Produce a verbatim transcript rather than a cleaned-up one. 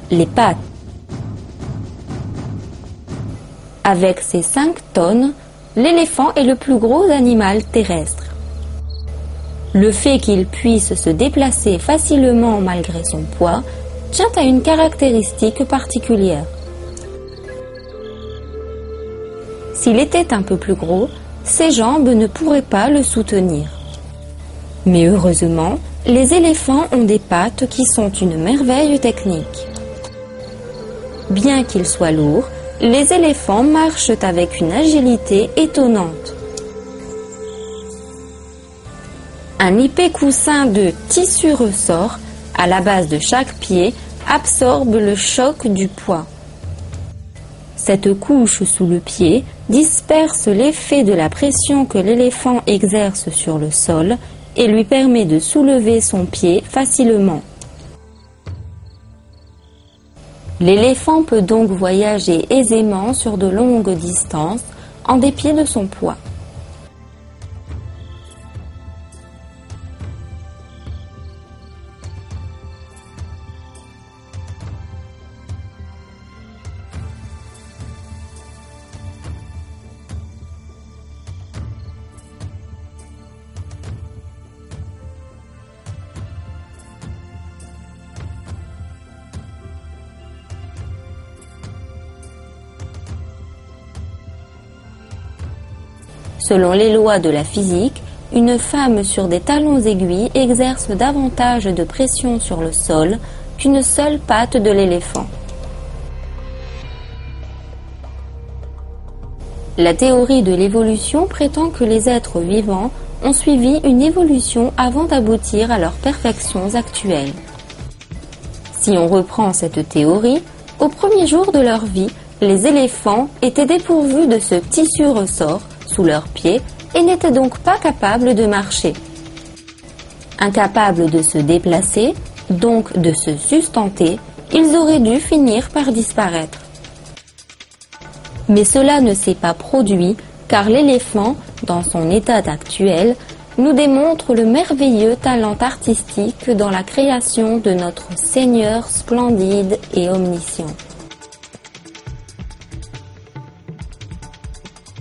les pattes. Avec ses cinq tonnes, l'éléphant est le plus gros animal terrestre. Le fait qu'il puisse se déplacer facilement malgré son poids tient à une caractéristique particulière. S'il était un peu plus gros, ses jambes ne pourraient pas le soutenir. Mais heureusement, les éléphants ont des pattes qui sont une merveille technique. Bien qu'ils soient lourds, les éléphants marchent avec une agilité étonnante. Un épais coussin de tissu ressort à la base de chaque pied absorbe le choc du poids. Cette couche sous le pied disperse l'effet de la pression que l'éléphant exerce sur le sol et lui permet de soulever son pied facilement. L'éléphant peut donc voyager aisément sur de longues distances en dépit de son poids. Selon les lois de la physique, une femme sur des talons aiguilles exerce davantage de pression sur le sol qu'une seule patte de l'éléphant. La théorie de l'évolution prétend que les êtres vivants ont suivi une évolution avant d'aboutir à leurs perfections actuelles. Si on reprend cette théorie, au premier jour de leur vie, les éléphants étaient dépourvus de ce tissu ressort sous leurs pieds et n'étaient donc pas capables de marcher. Incapables de se déplacer, donc de se sustenter, ils auraient dû finir par disparaître. Mais cela ne s'est pas produit car l'éléphant, dans son état actuel, nous démontre le merveilleux talent artistique dans la création de notre Seigneur splendide et omniscient.